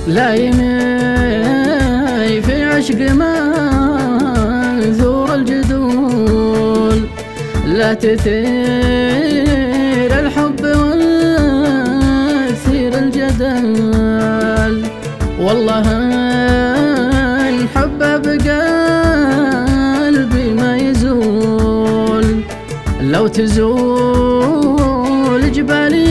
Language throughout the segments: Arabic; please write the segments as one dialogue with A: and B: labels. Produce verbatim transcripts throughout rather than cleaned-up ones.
A: لايمي في عشق منثور الجدول، لا تثير الحب وتثير الجدل. والله ان حبه بقلبي ما يزول، لو تزول جبالي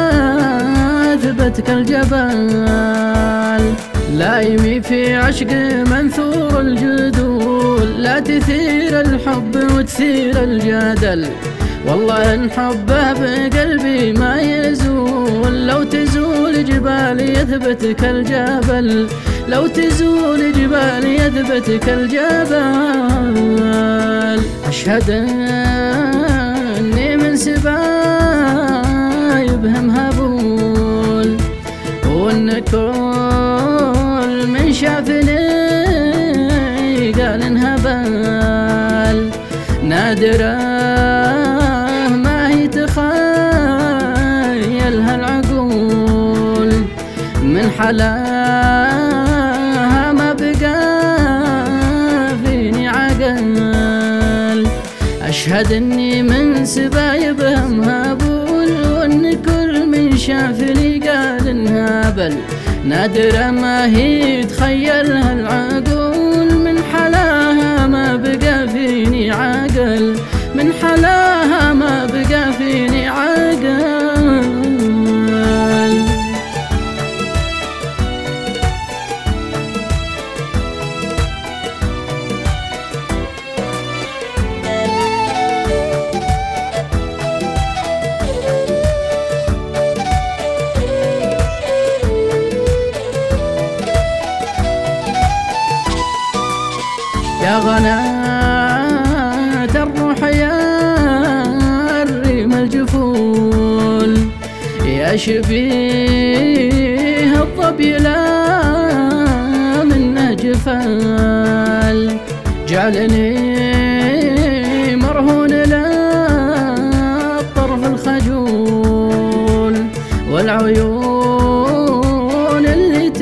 A: يثبت كالجبل. لايمي في عشق منثور الجدول، لا تثير الحب وتثير الجدل. والله ان حبه بقلبي ما يزول، لو تزول جبالي يثبت كالجبل، لو تزول جبالي يثبت كالجبل. أشهد أني من سبايبهم هبول، وأن كل من شافني قال انهبل. نادرة ما هي تخيلها العقول، من حلاها ما بقى فيني عقل. أشهد أني من سبايبهم هبول، وأن كل من شافني قال انهبل. نادرة ما هي تخيلها العقول، من حلاها ما بقى فيني عقل، من حلاها ما بقى فيني عقل. يا غناة الروح يا الريم الجفول، يا شبيه الظبي لا منه جفال. جعلني مرهون للطرف الخجول، والعيون اللي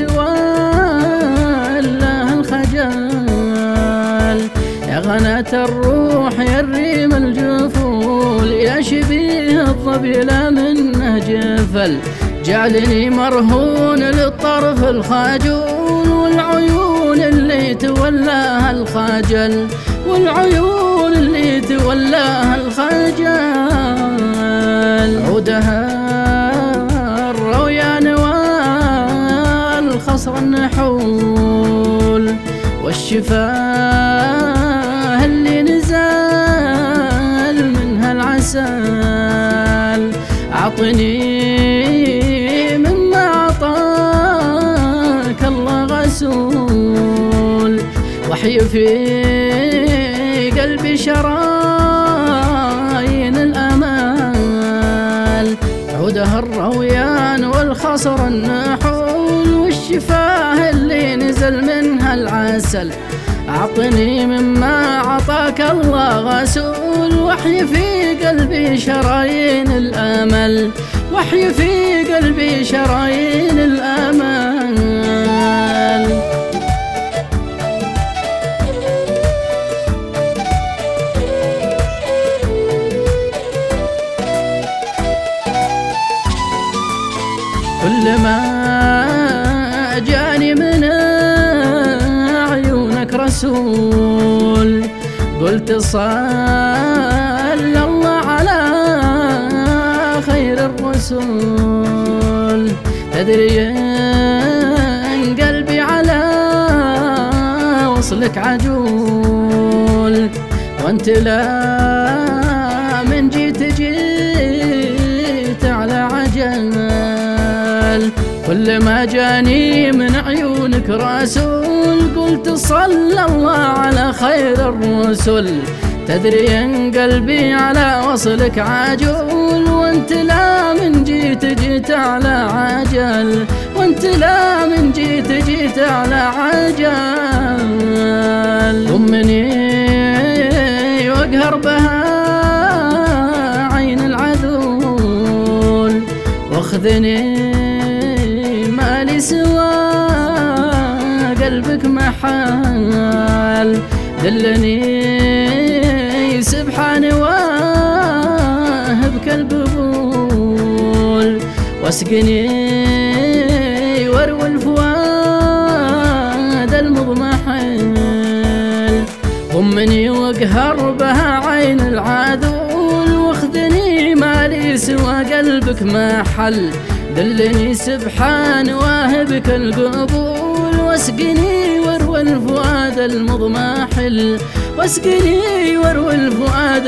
A: تولها الخجل. يا غناة الروح يا الريم الجفول، يا شبيه الظبي لا منه جفل. جعلني مرهون للطرف الخجول، والعيون اللي تولاها الخجل، والعيون اللي تولاها الخجل. عودها الرويان والخصر النحول، والشفاه اللي نزل منها العسل. أعطني مما أعطاك الله غسول، وحي في قلبي شرايين الأمل. عودها الرويان والخصر النحول، والشفاه اللي نزل منها العسل. أعطني مما أعطاك الله غسول، وحي في قلبي شرايين الأمل، وحي في قلبي شرايين الأمل. كل ما جاني من عيونك رسول، قلت صلى الله على خير الرسل. تدري ان قلبي على وصلك عجول، وانت لا من جيت جيت على عجل. كل ما جاني من عيونك رسول، قلت صلى الله على خير الرسل. تدري ان قلبي على وصلك عجول، وانت لا من جيت جيت على عجل، وانت لا من جيت جيت على عجل. ضمني واقهر بها عين العذول، واخذني ما لي سواه حال. دلني سبحان واهبك القبول، واسقني وروي الفؤاد المضمحل. ضمني واقهر بها عين العذول، واخذني مالي سوى قلبك ما حل. دلني سبحان واهبك القبول، واسقني وروي الفؤاد المضمحل، واسقني وروي الفؤاد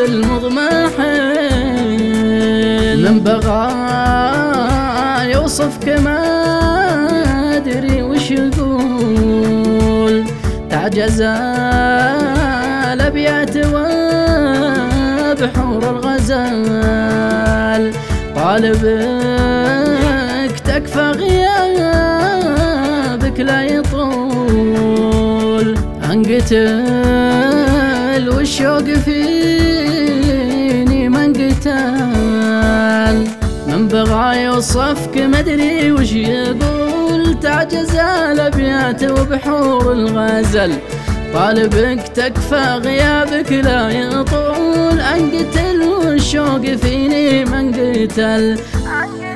A: المضمحل. من بغى يوصفك ما أدري وش يقول، تعجز الأبيات وبحور الغزال. طالبك تكفى غيابك لا يطول، انقتل والشوق فيني ما انقتل. من بغى يوصفك مدري وش يقول، تعجز الأبيات وبحور الغزل. طالبك تكفى غيابك لا يطول، انقتل والشوق فيني ما انقتل.